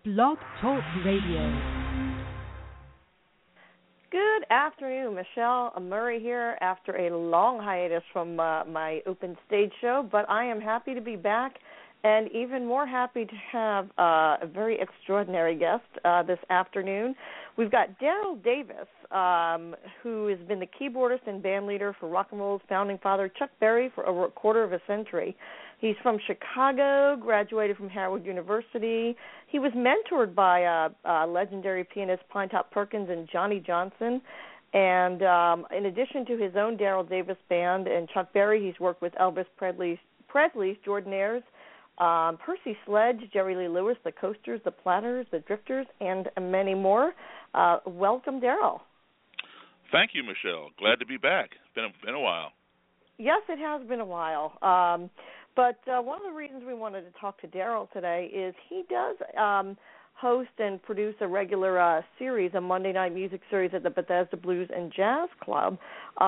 Blog Talk Radio. Good afternoon, Michelle Murray here after a long hiatus from my open stage show, but I am happy to be back and even more happy to have a very extraordinary guest this afternoon. We've got Daryl Davis, who has been the keyboardist and band leader for rock and roll's founding father, Chuck Berry, for over a quarter of a century. He's from Chicago, graduated from Howard University. He was mentored by legendary pianist Pinetop Perkins and Johnny Johnson. And in addition to his own Daryl Davis band and Chuck Berry, he's worked with Elvis Presley's Jordanaires, Percy Sledge, Jerry Lee Lewis, the Coasters, the Platters, the Drifters, and many more. Welcome, Daryl. Thank you, Michelle. Glad to be back. Been a while. Yes, it has been a while. But one of the reasons we wanted to talk to Daryl today is he does host and produce a regular series, a Monday night music series at the Bethesda Blues and Jazz Club,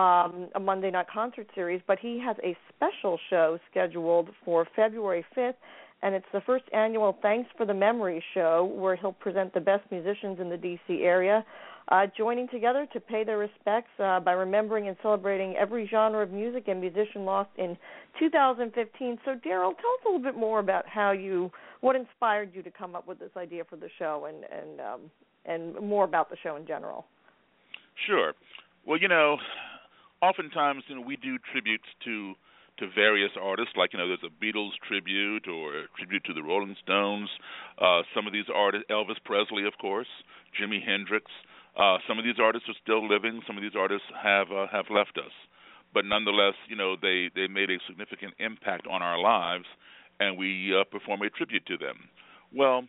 a Monday night concert series. But he has a special show scheduled for February 5th, and it's the first annual Thanks for the Memory show, where he'll present the best musicians in the D.C. area, joining together to pay their respects by remembering and celebrating every genre of music and musician lost in 2015. So, Daryl, tell us a little bit more about what inspired you to come up with this idea for the show, and more about the show in general. Sure. Well, oftentimes we do tributes to various artists, like there's a Beatles tribute or a tribute to the Rolling Stones. Some of these artists, Elvis Presley, of course, Jimi Hendrix. Some of these artists are still living. Some of these artists have left us, but nonetheless, they made a significant impact on our lives, and we perform a tribute to them. Well,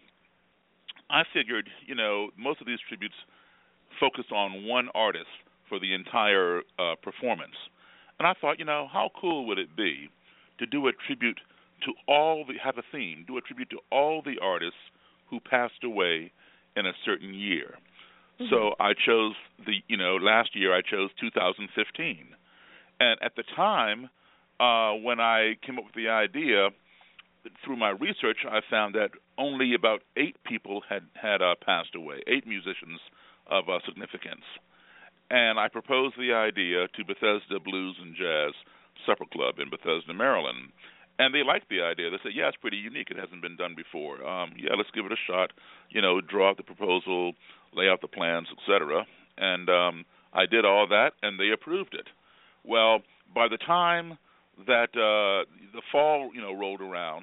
I figured, most of these tributes focus on one artist for the entire performance, and I thought, how cool would it be to do a tribute to have a theme, do a tribute to all the artists who passed away in a certain year. So I chose last year I chose 2015. And at the time, when I came up with the idea, through my research, I found that only about 8 people had passed away, 8 musicians of significance. And I proposed the idea to Bethesda Blues and Jazz Supper Club in Bethesda, Maryland. And they liked the idea. They said, yeah, it's pretty unique. It hasn't been done before. Let's give it a shot. Draw out the proposal, lay out the plans, etc. And I did all that, and they approved it. Well, by the time that the fall, rolled around,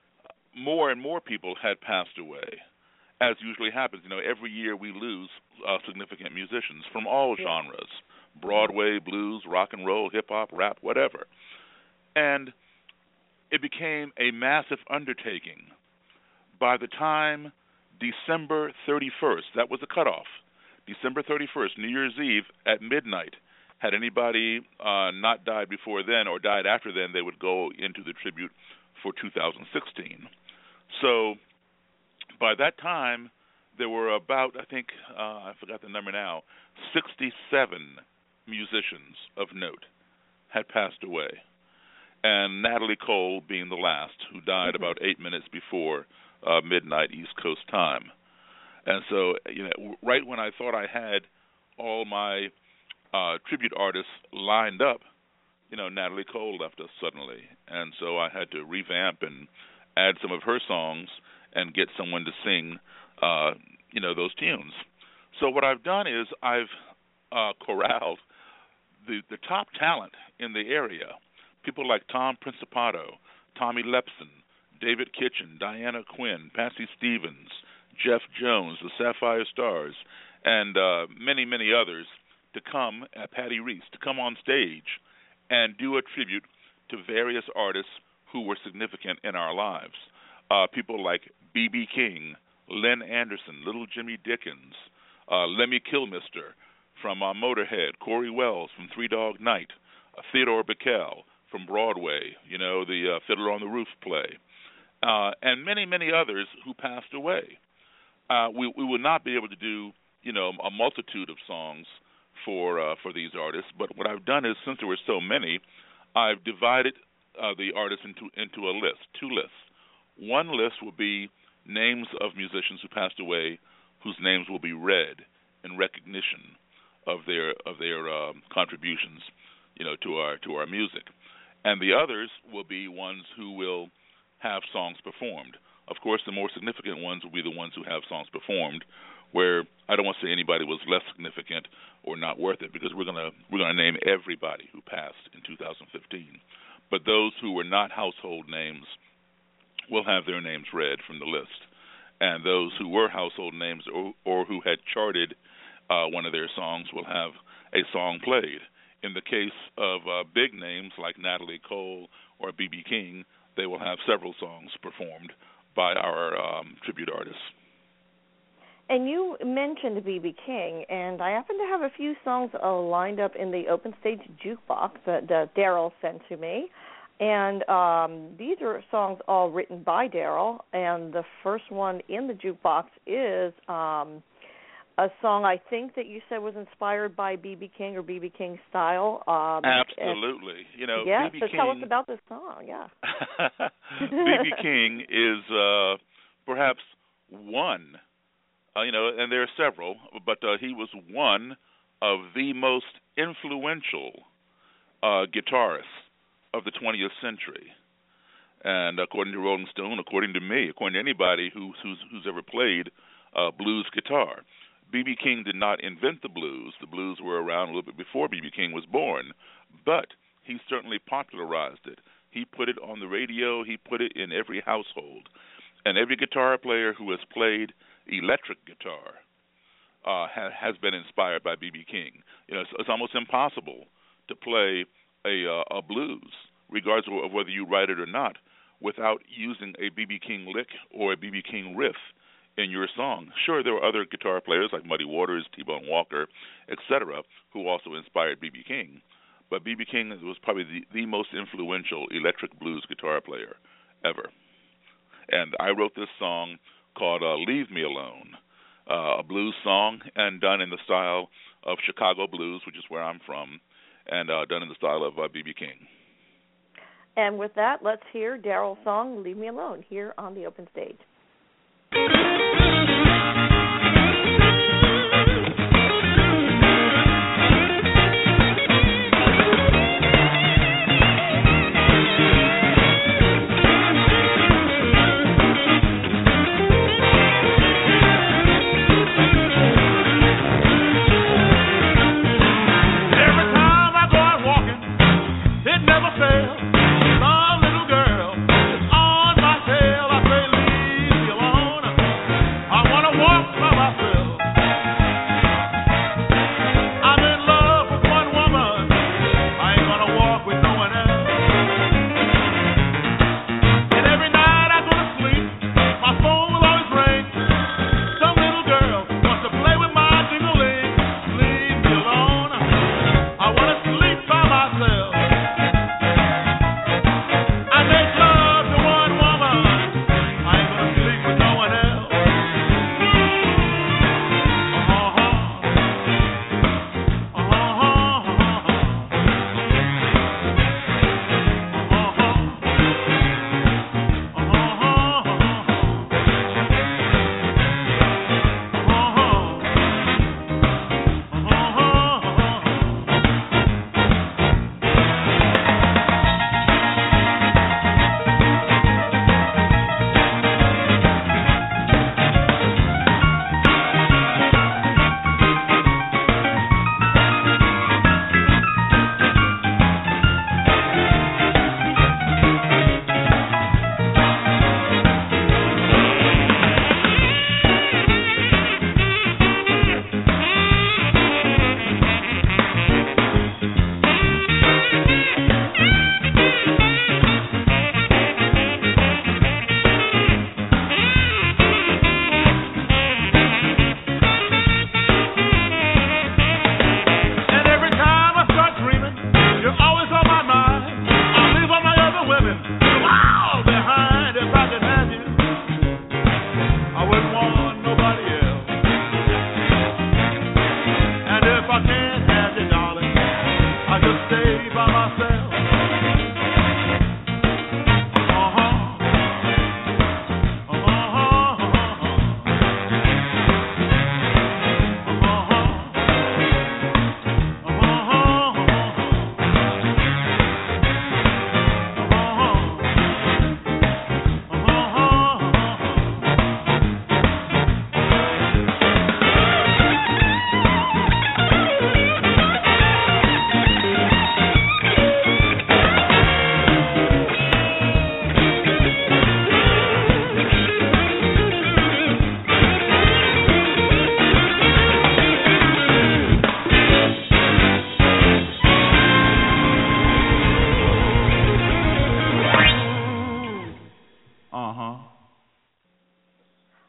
more and more people had passed away, as usually happens. Every year we lose significant musicians from all genres, Broadway, blues, rock and roll, hip-hop, rap, whatever. And it became a massive undertaking. By the time December 31st, that was the cutoff, December 31st, New Year's Eve at midnight, had anybody not died before then or died after then, they would go into the tribute for 2016. So by that time, there were about, I think, I forgot the number now, 67 musicians of note had passed away. And Natalie Cole being the last, who died about 8 minutes before midnight East Coast time. And so, right when I thought I had all my tribute artists lined up, Natalie Cole left us suddenly. And so I had to revamp and add some of her songs and get someone to sing, those tunes. So what I've done is I've corralled the top talent in the area. People like Tom Principato, Tommy Lepson, David Kitchen, Diana Quinn, Patsy Stevens, Jeff Jones, the Sapphire Stars, and many, many others to come, Patty Reese, to come on stage and do a tribute to various artists who were significant in our lives. People like B.B. King, Lynn Anderson, Little Jimmy Dickens, Lemmy Kilmister from Motorhead, Corey Wells from Three Dog Night, Theodore Bickel from Broadway, the Fiddler on the Roof play, and many, many others who passed away. We will not be able to do, a multitude of songs for these artists, but what I've done is, since there were so many, I've divided the artists into a list, 2 lists. One list will be names of musicians who passed away, whose names will be read in recognition of their contributions, to our music. And the others will be ones who will have songs performed. Of course, the more significant ones will be the ones who have songs performed, where I don't want to say anybody was less significant or not worth it, because we're gonna name everybody who passed in 2015. But those who were not household names will have their names read from the list, and those who were household names or who had charted one of their songs will have a song played. In the case of big names like Natalie Cole or B.B. King, they will have several songs performed by our tribute artists. And you mentioned B.B. King, and I happen to have a few songs lined up in the Open Stage Jukebox that Daryl sent to me. And these are songs all written by Daryl, and the first one in the jukebox is a song I think that you said was inspired by B.B. King or B.B. King style. Absolutely. Yeah, B.B. so King, tell us about this song, yeah. B.B. King is perhaps one, and there are several, but he was one of the most influential guitarists of the 20th century. And according to Rolling Stone, according to me, according to anybody who's ever played blues guitar, B.B. King did not invent the blues. The blues were around a little bit before B.B. King was born, but he certainly popularized it. He put it on the radio. He put it in every household. And every guitar player who has played electric guitar has been inspired by B.B. King. It's almost impossible to play a blues, regardless of whether you write it or not, without using a B.B. King lick or a B.B. King riff in your song. Sure, there were other guitar players like Muddy Waters, T-Bone Walker, etc., who also inspired B.B. King, but B.B. King was probably the most influential electric blues guitar player ever. And I wrote this song called Leave Me Alone, a blues song, and done in the style of Chicago blues, which is where I'm from, and done in the style of B.B. King. And with that, let's hear Daryl's song, Leave Me Alone, here on the Open Stage. Walk by my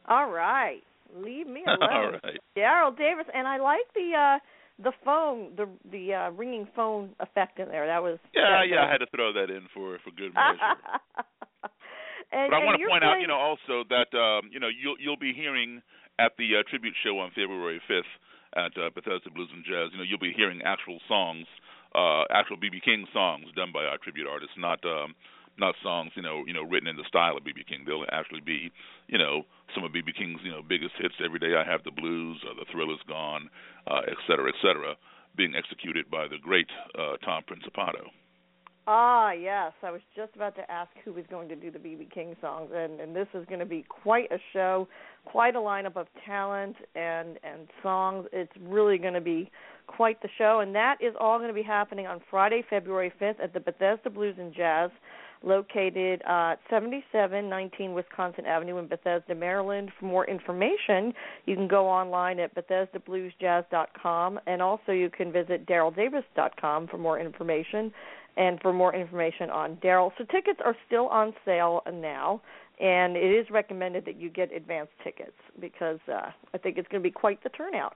All right. Leave me alone. All right. Daryl Davis, and I like the phone, the ringing phone effect in there. That was Yeah. I had to throw that in for good measure. But I want to point out, also that you'll be hearing at the tribute show on February 5th at Bethesda Blues and Jazz. You'll be hearing actual songs, actual B.B. King songs done by our tribute artists, not songs written in the style of B.B. King. They'll actually be some of B.B. King's biggest hits. Every Day I Have the Blues, The Thrill Is Gone, et cetera, being executed by the great Tom Principato. Ah, yes. I was just about to ask who was going to do the B.B. King songs, and this is going to be quite a show, quite a lineup of talent and songs. It's really going to be quite the show, and that is all going to be happening on Friday, February 5th at the Bethesda Blues and Jazz, located at 7719 Wisconsin Avenue in Bethesda, Maryland. For more information, you can go online at BethesdaBluesJazz.com, and also you can visit DarylDavis.com for more information. And for more information on Daryl. So tickets are still on sale now, and it is recommended that you get advance tickets because I think it's going to be quite the turnout.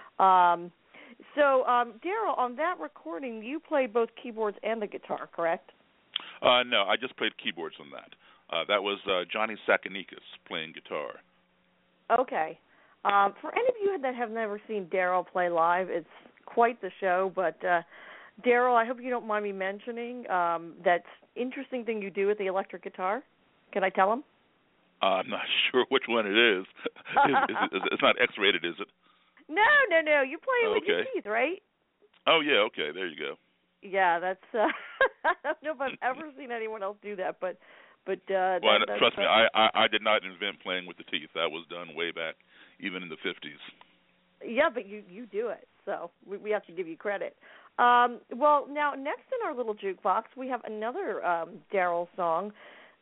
Daryl, on that recording, you played both keyboards and the guitar, correct? No, I just played keyboards on that. That was Johnny Sakanikas playing guitar. Okay. For any of you that have never seen Daryl play live, it's quite the show, but... Daryl, I hope you don't mind me mentioning that interesting thing you do with the electric guitar. Can I tell him? I'm not sure which one it is. It's not X-rated, is it? No. You play it with your teeth, right? Oh, yeah, okay. There you go. Yeah, that's... I don't know if I've ever seen anyone else do that, but trust me, I did not invent playing with the teeth. That was done way back, even in the 50s. Yeah, but you do it, so we have to give you credit. Well, now, next in our little jukebox, we have another Daryl song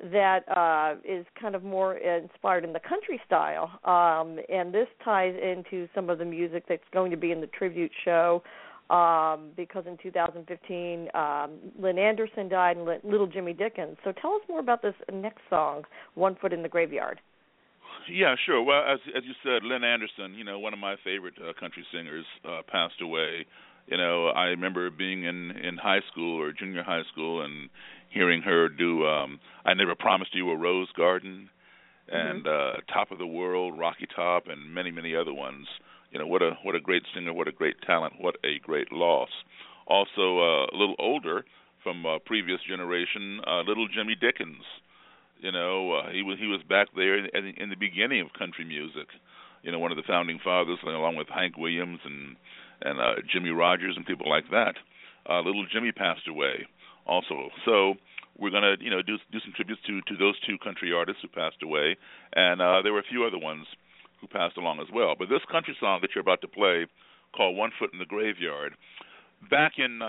that is kind of more inspired in the country style, and this ties into some of the music that's going to be in the tribute show because in 2015, Lynn Anderson died and little Jimmy Dickens. So tell us more about this next song, One Foot in the Graveyard. Yeah, sure. Well, as you said, Lynn Anderson, one of my favorite country singers, passed away. I remember being in high school or junior high school and hearing her do I Never Promised You a Rose Garden and Top of the World, Rocky Top, and many, many other ones. What a great singer, what a great talent, what a great loss. Also, a little older from a previous generation, little Jimmy Dickens. He was back there in the beginning of country music. One of the founding fathers, along with Hank Williams and Jimmy Rogers and people like that. Little Jimmy passed away also. So we're going to do some tributes to those two country artists who passed away, and there were a few other ones who passed along as well. But this country song that you're about to play, called One Foot in the Graveyard, back in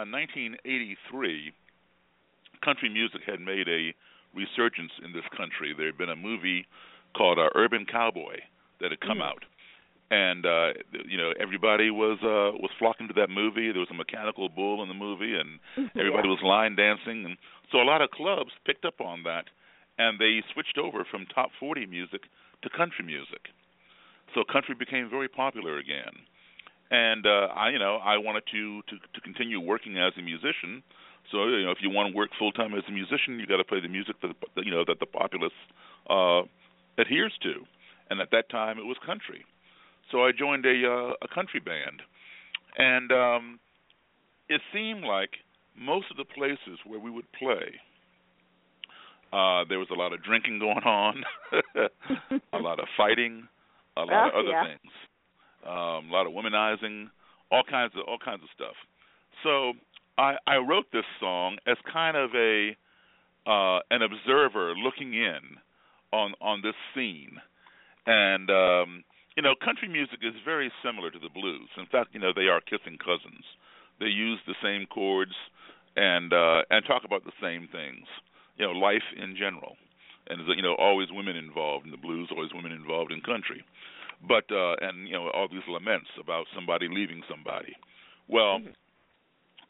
1983, country music had made a resurgence in this country. There had been a movie called Urban Cowboy that had come out. And everybody was flocking to that movie. There was a mechanical bull in the movie, and everybody was line dancing. And so a lot of clubs picked up on that, and they switched over from top 40 music to country music. So country became very popular again. And I wanted to continue working as a musician. So if you want to work full time as a musician, you got to play the music that the populace adheres to. And at that time, it was country. So I joined a country band, and it seemed like most of the places where we would play, there was a lot of drinking going on, a lot of fighting, a lot of other things, a lot of womanizing, all kinds of stuff. So I wrote this song as kind of an observer looking in on this scene, and country music is very similar to the blues. In fact, they are kissing cousins. They use the same chords and talk about the same things. Life in general, and always women involved in the blues, always women involved in country. But all these laments about somebody leaving somebody. Well,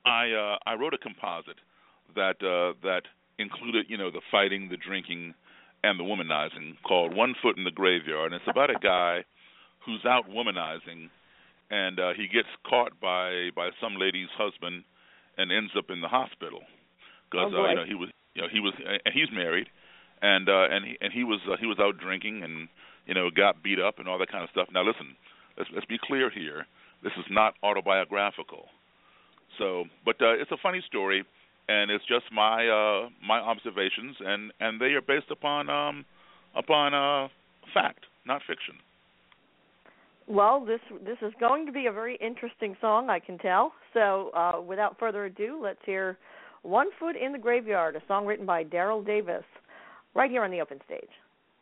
I wrote a composite that included the fighting, the drinking, and the womanizing, called One Foot in the Graveyard. And it's about a guy who's out womanizing, and he gets caught by some lady's husband and ends up in the hospital because he was and he's married, and he was out drinking and got beat up and all that kind of stuff. Now listen, let's be clear here. This is not autobiographical. So, but it's a funny story, and it's just my observations, and they are based upon fact, not fiction. Well, this is going to be a very interesting song, I can tell. So, without further ado, let's hear "One Foot in the Graveyard," a song written by Daryl Davis, right here on the Open Stage.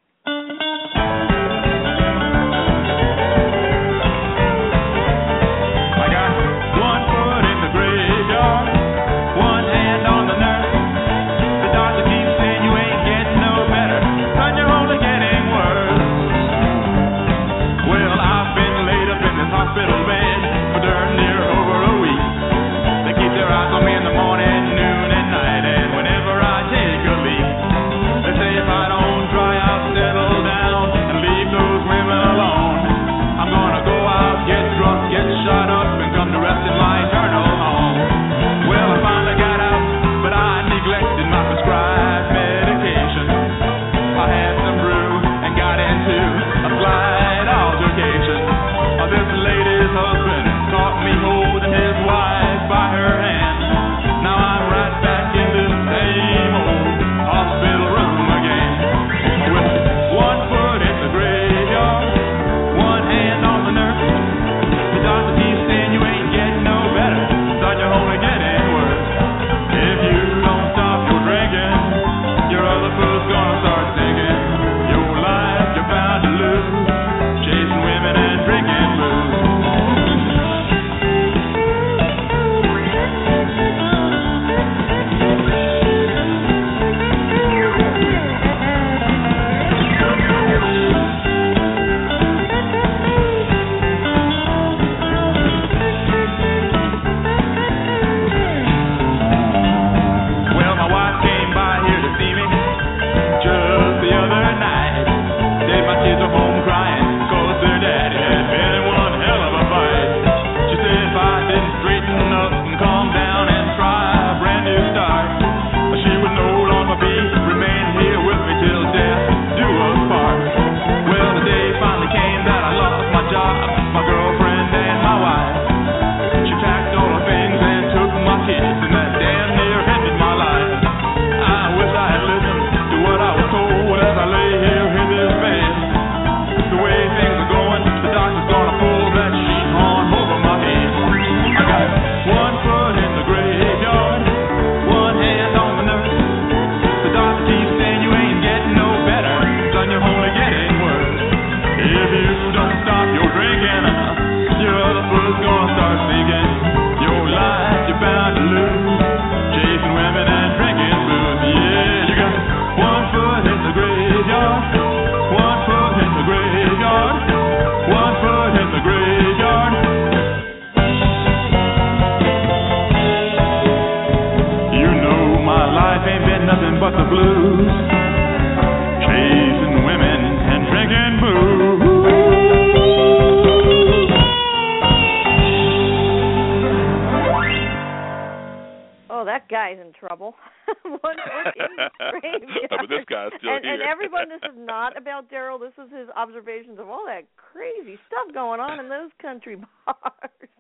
But this guy's still here. And everyone, this is not about Daryl. This is his observations of all that crazy stuff going on in those country bars.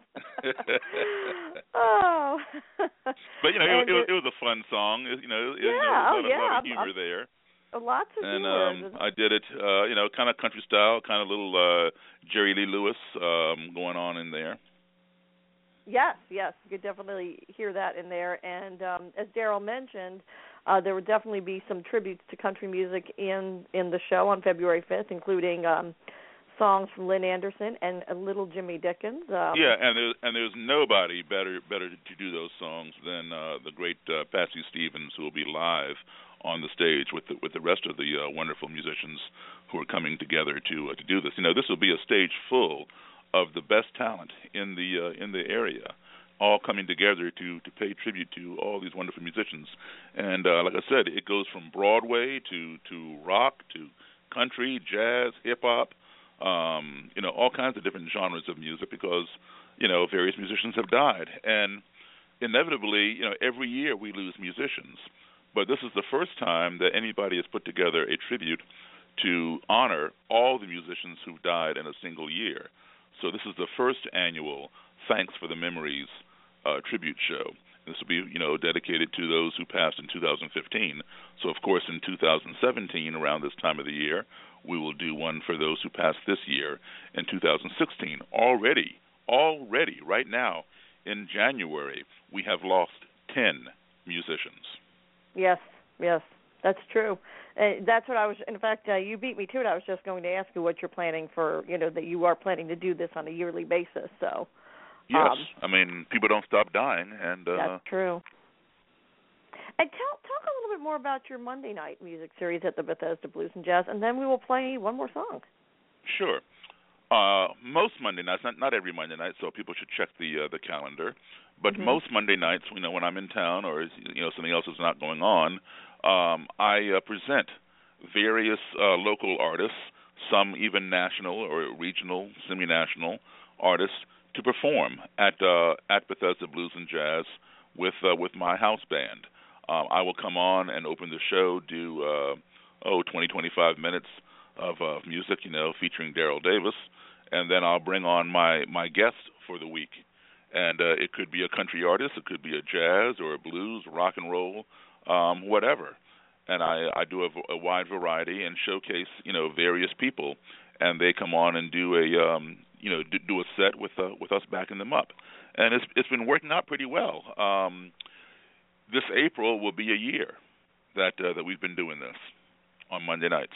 Oh. But, it was a fun song. There was a lot of humor there. Lots of humor. And I did it, kind of country style, kind of little Jerry Lee Lewis going on in there. Yes, you could definitely hear that in there. And as Daryl mentioned, there would definitely be some tributes to country music in the show on February 5th, including songs from Lynn Anderson and Little Jimmy Dickens. And there's nobody better to do those songs than the great Patsy Stevens, who will be live on the stage with the rest of the wonderful musicians who are coming together to do this. This will be a stage full of the best talent in the area, all coming together to pay tribute to all these wonderful musicians. And like I said, it goes from Broadway to rock to country, jazz, hip hop, all kinds of different genres of music because, various musicians have died. And inevitably, every year we lose musicians. But this is the first time that anybody has put together a tribute to honor all the musicians who've died in a single year. So this is the first annual Thanks for the Memories tribute show. This will be, dedicated to those who passed in 2015. So, of course, in 2017, around this time of the year, we will do one for those who passed this year in 2016. Already, right now, in January, we have lost 10 musicians. Yes, that's true. That's what I was, in fact, you beat me to it. I was just going to ask you what you're planning for, that you are planning to do this on a yearly basis, so. Yes, people don't stop dying, and that's true. And talk a little bit more about your Monday night music series at the Bethesda Blues and Jazz, and then we will play one more song. Sure. Most Monday nights, not every Monday night, so people should check the calendar. But most Monday nights, when I'm in town or something else is not going on, I present various local artists, some even national or regional, semi-national artists, to perform at Bethesda Blues and Jazz with my house band. I will come on and open the show, do 20, 25 minutes of music, featuring Daryl Davis, and then I'll bring on my guest for the week. And it could be a country artist, it could be a jazz or a blues, rock and roll, whatever. And I do a wide variety and showcase, various people, and they come on and do a set with us backing them up, and it's been working out pretty well. This April will be a year that we've been doing this on Monday nights.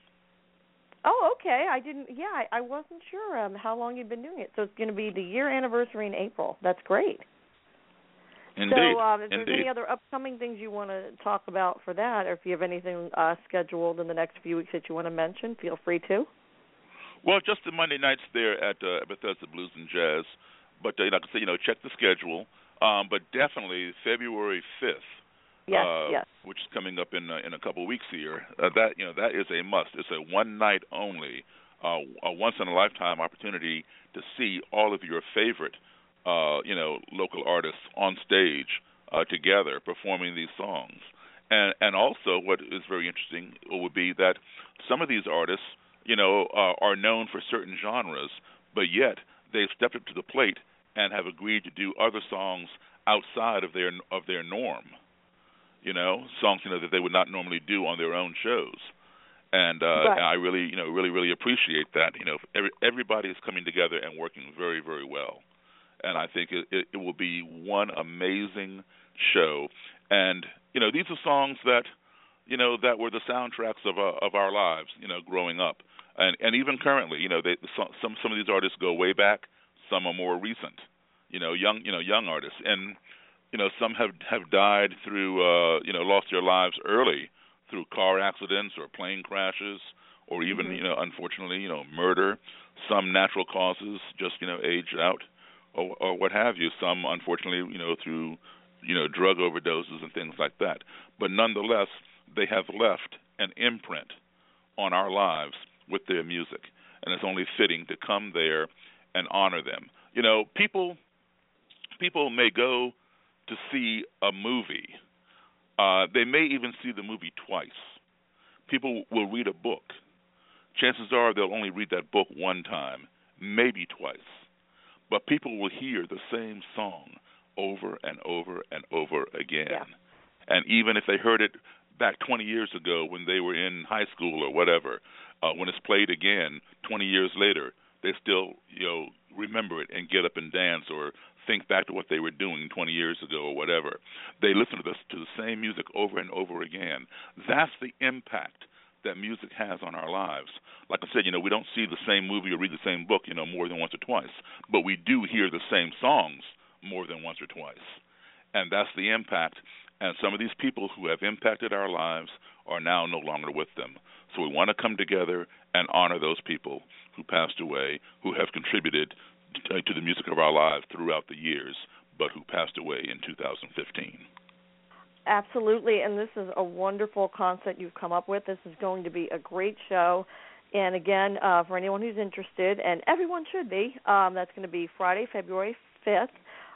Oh, okay. I wasn't sure how long you've been doing it. So it's going to be the year anniversary in April. That's great. Indeed. So if there's any other upcoming things you want to talk about for that, or if you have anything scheduled in the next few weeks that you want to mention, feel free to. Well, just the Monday nights there at Bethesda Blues and Jazz. But like I say, check the schedule. But definitely February 5th. Yes. Which is coming up in a couple of weeks here. That is a must. It's a one night only, a once in a lifetime opportunity to see all of your favorite, local artists on stage together performing these songs. And also, what is very interesting would be that some of these artists, are known for certain genres, but yet they've stepped up to the plate and have agreed to do other songs outside of their norm. Songs that they would not normally do on their own shows, and right. I really, really appreciate that. Everybody is coming together and working very, very well, and I think it will be one amazing show. And these are songs that that were the soundtracks of our lives, growing up, and even currently, some of these artists go way back, some are more recent, young artists, and some have died through, lost their lives early through car accidents or plane crashes, or even, unfortunately, murder. Some natural causes, just age out, or what have you. Some, unfortunately, through drug overdoses and things like that. But nonetheless, they have left an imprint on our lives with their music, and it's only fitting to come there and honor them. People may go to see a movie. They may even see the movie twice. People will read a book. Chances are they'll only read that book one time, maybe twice. But people will hear the same song over and over and over again. Yeah. And even if they heard it back 20 years ago when they were in high school or whatever, when it's played again 20 years later, they still remember it and get up and dance or think back to what they were doing 20 years ago or whatever. They listen to the same music over and over again. That's the impact that music has on our lives. Like I said, we don't see the same movie or read the same book, more than once or twice, but we do hear the same songs more than once or twice. And that's the impact. And some of these people who have impacted our lives are now no longer with them. So we want to come together and honor those people who passed away, who have contributed to the music of our lives throughout the years, but who passed away in 2015. Absolutely, and this is a wonderful concept you've come up with. This is going to be a great show. And again, for anyone who's interested, and everyone should be, that's going to be Friday, February 5th.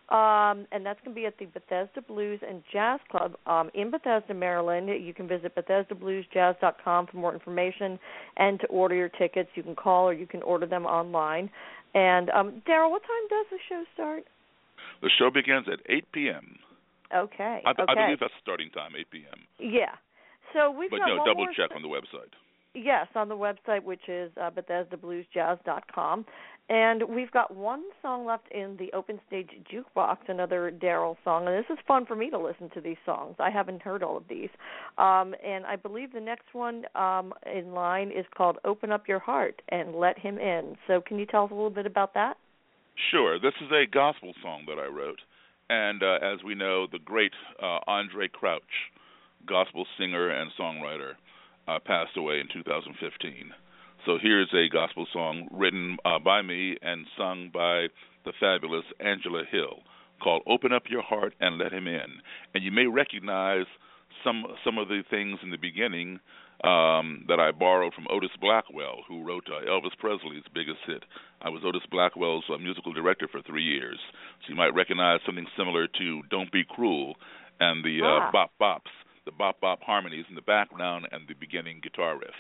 And that's going to be at the Bethesda Blues and Jazz Club in Bethesda, Maryland. You can visit BethesdaBluesJazz.com for more information and to order your tickets. You can call or you can order them online. And, Daryl, what time does the show start? The show begins at 8 p.m. Okay. I believe that's the starting time, 8 p.m. Yeah. So we've got one double more check on the website. Yes, on the website, which is BethesdaBluesJazz.com. And we've got one song left in the Open Stage Jukebox, another Daryl song. And this is fun for me to listen to these songs. I haven't heard all of these. And I believe the next one in line is called Open Up Your Heart and Let Him In. So can you tell us a little bit about that? Sure. This is a gospel song that I wrote. And as we know, the great Andre Crouch, gospel singer and songwriter, passed away in 2015. So here's a gospel song written by me and sung by the fabulous Angela Hill called Open Up Your Heart and Let Him In. And you may recognize some of the things in the beginning that I borrowed from Otis Blackwell, who wrote Elvis Presley's biggest hit. I was Otis Blackwell's musical director for 3 years. So you might recognize something similar to Don't Be Cruel and the bop bops, the bop bop harmonies in the background and the beginning guitar riff.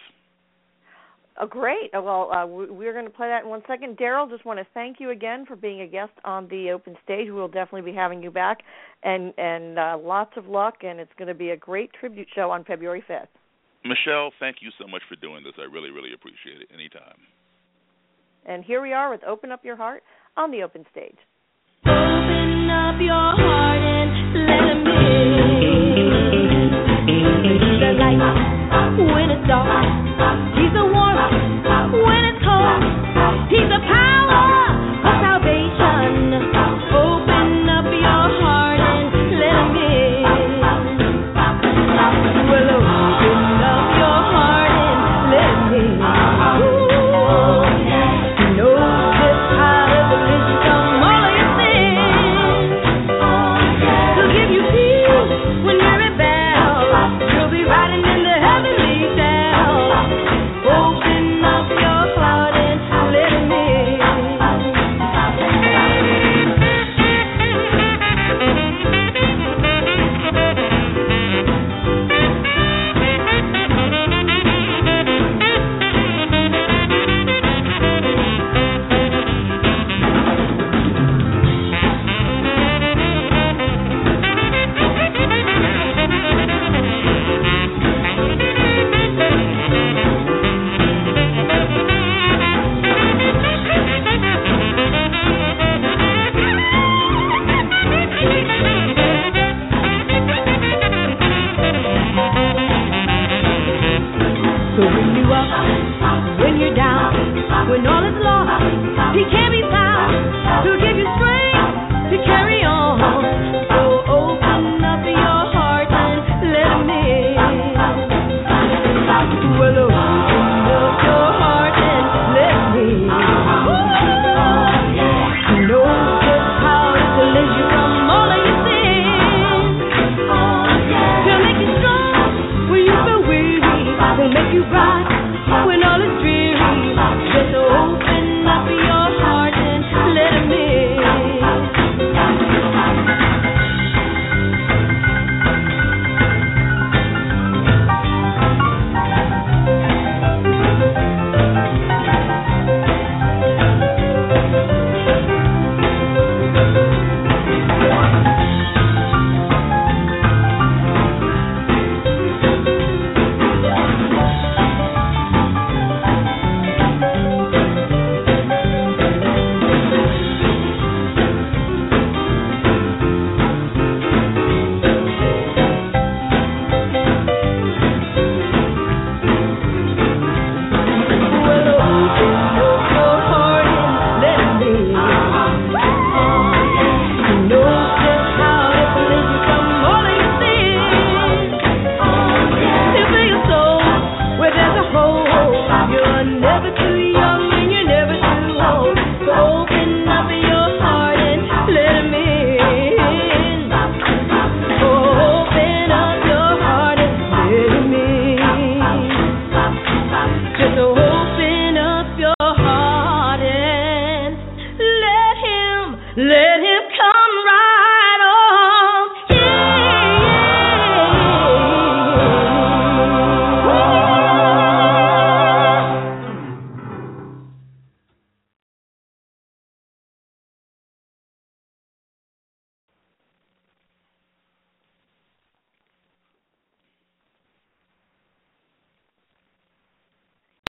Oh, great. Well, we're going to play that in 1 second. Daryl, just want to thank you again for being a guest on the Open Stage. We'll definitely be having you back, and lots of luck, and it's going to be a great tribute show on February 5th. Michelle, thank you so much for doing this. I really, really appreciate it. Anytime. And here we are with Open Up Your Heart on the Open Stage. Open up your heart and let him in. He's the light when it's dark. He's the warmth when